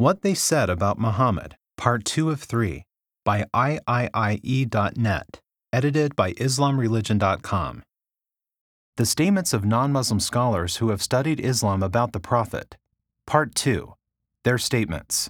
What They Said About Muhammad, Part 2 of 3, by IIIE.net, edited by IslamReligion.com. The Statements of Non-Muslim Scholars Who Have Studied Islam About the Prophet, Part 2, Their Statements.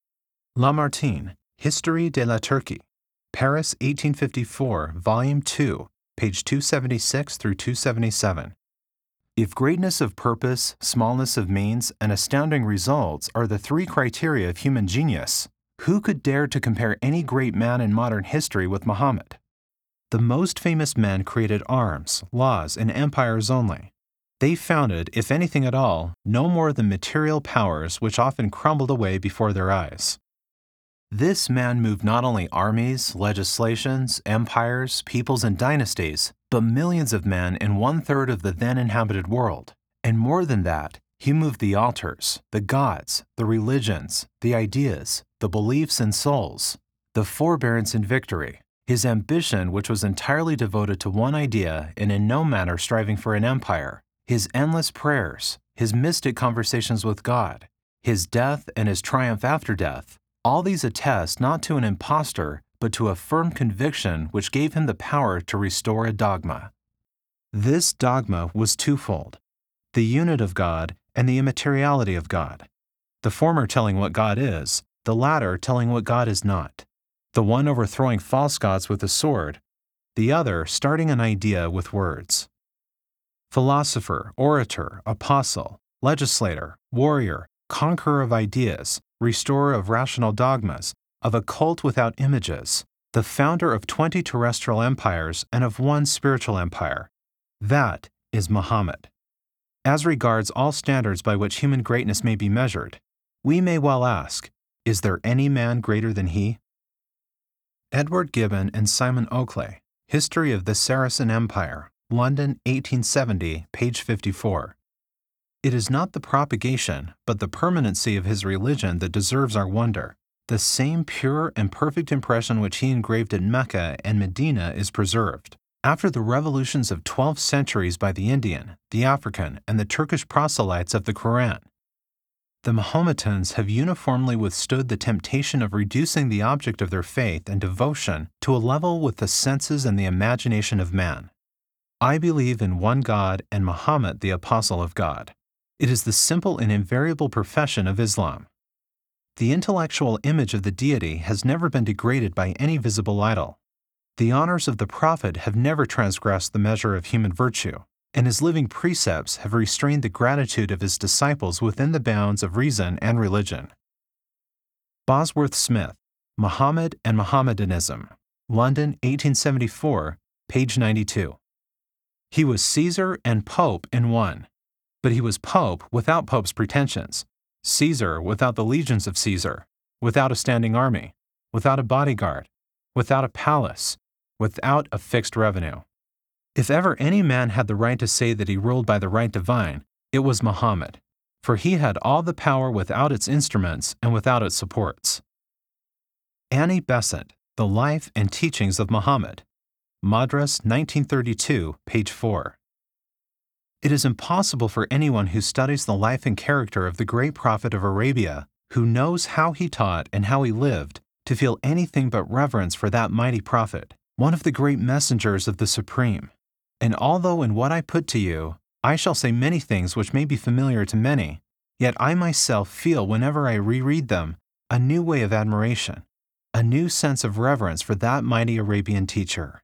Lamartine, History de la Turquie, Paris 1854, Volume 2, page 276 through 277. If greatness of purpose, smallness of means, and astounding results are the three criteria of human genius, who could dare to compare any great man in modern history with Muhammad? The most famous men created arms, laws, and empires only. They founded, if anything at all, no more than material powers which often crumbled away before their eyes. This man moved not only armies, legislations, empires, peoples, and dynasties, but millions of men in 1/3 of the then inhabited world. And more than that, he moved the altars, the gods, the religions, the ideas, the beliefs and souls, the forbearance and victory, his ambition which was entirely devoted to one idea and in no manner striving for an empire, his endless prayers, his mystic conversations with God, his death and his triumph after death. All these attest not to an impostor, but to a firm conviction which gave him the power to restore a dogma. This dogma was twofold: the unit of God and the immateriality of God. The former telling what God is, the latter telling what God is not. The one overthrowing false gods with a sword, the other starting an idea with words. Philosopher, orator, apostle, legislator, warrior, conqueror of ideas, restorer of rational dogmas, of a cult without images, the founder of 20 terrestrial empires and of one spiritual empire. That is Muhammad. As regards all standards by which human greatness may be measured, we may well ask, is there any man greater than he? Edward Gibbon and Simon Oakley, History of the Saracen Empire, London, 1870, page 54. It is not the propagation, but the permanency of his religion that deserves our wonder. The same pure and perfect impression which he engraved at Mecca and Medina is preserved. After the revolutions of 12 centuries by the Indian, the African, and the Turkish proselytes of the Quran, the Mahometans have uniformly withstood the temptation of reducing the object of their faith and devotion to a level with the senses and the imagination of man. I believe in one God and Muhammad the Apostle of God. It is the simple and invariable profession of Islam. The intellectual image of the deity has never been degraded by any visible idol. The honors of the prophet have never transgressed the measure of human virtue, and his living precepts have restrained the gratitude of his disciples within the bounds of reason and religion. Bosworth Smith, Muhammad and Mohammedanism, London, 1874, page 92. He was Caesar and Pope in one. But he was Pope without Pope's pretensions, Caesar without the legions of Caesar, without a standing army, without a bodyguard, without a palace, without a fixed revenue. If ever any man had the right to say that he ruled by the right divine, it was Muhammad, for he had all the power without its instruments and without its supports. Annie Besant, The Life and Teachings of Muhammad, Madras, 1932, page 4. It is impossible for anyone who studies the life and character of the great prophet of Arabia, who knows how he taught and how he lived, to feel anything but reverence for that mighty prophet, one of the great messengers of the Supreme. And although in what I put to you, I shall say many things which may be familiar to many, yet I myself feel whenever I reread them a new way of admiration, a new sense of reverence for that mighty Arabian teacher.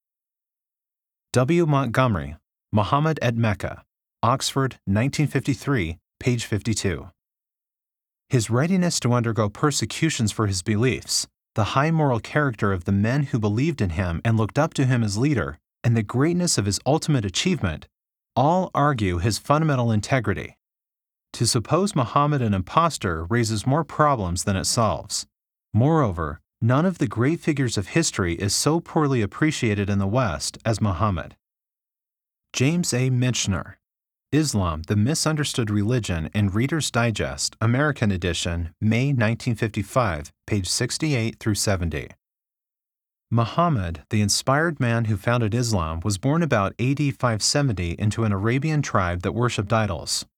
W. Montgomery, Muhammad at Mecca, Oxford, 1953, page 52. His readiness to undergo persecutions for his beliefs, the high moral character of the men who believed in him and looked up to him as leader, and the greatness of his ultimate achievement, all argue his fundamental integrity. To suppose Muhammad an impostor raises more problems than it solves. Moreover, none of the great figures of history is so poorly appreciated in the West as Muhammad. James A. Michener, Islam, the Misunderstood Religion in Reader's Digest, American edition, May 1955, page 68 through 70. Muhammad, the inspired man who founded Islam, was born about AD 570 into an Arabian tribe that worshipped idols.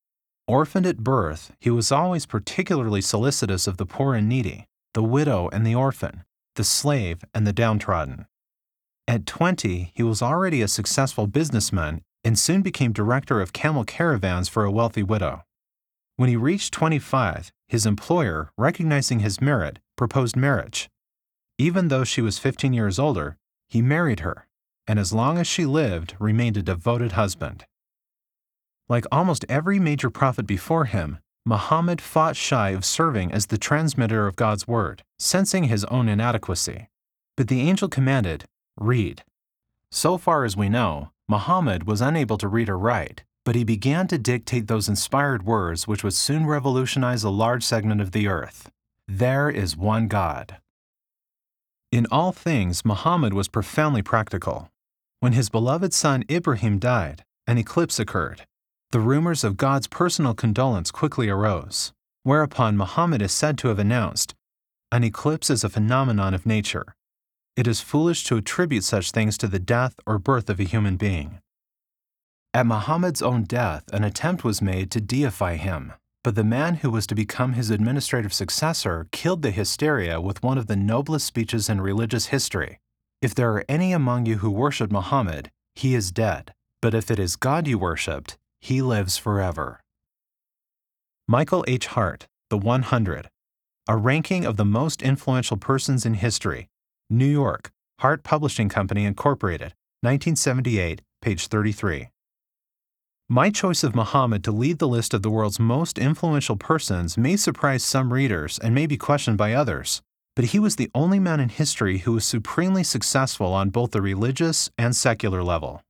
Orphaned at birth, he was always particularly solicitous of the poor and needy, the widow and the orphan, the slave and the downtrodden. At 20, he was already a successful businessman and soon became director of camel caravans for a wealthy widow. When he reached 25, his employer, recognizing his merit, proposed marriage. Even though she was 15 years older, he married her, and as long as she lived, remained a devoted husband. Like almost every major prophet before him, Muhammad fought shy of serving as the transmitter of God's word, sensing his own inadequacy. But the angel commanded, "Read." So far as we know, Muhammad was unable to read or write, but he began to dictate those inspired words which would soon revolutionize a large segment of the earth. There is one God. In all things, Muhammad was profoundly practical. When his beloved son Ibrahim died, an eclipse occurred. The rumors of God's personal condolence quickly arose, whereupon Muhammad is said to have announced, "An eclipse is a phenomenon of nature. It is foolish to attribute such things to the death or birth of a human being." At Muhammad's own death, an attempt was made to deify him, but the man who was to become his administrative successor killed the hysteria with one of the noblest speeches in religious history. "If there are any among you who worship Muhammad, he is dead. But if it is God you worshipped, he lives forever." Michael H. Hart, The 100, a ranking of the most influential persons in history. New York, Hart Publishing Company, Incorporated, 1978, page 33. My choice of Muhammad to lead the list of the world's most influential persons may surprise some readers and may be questioned by others, but he was the only man in history who was supremely successful on both the religious and secular level.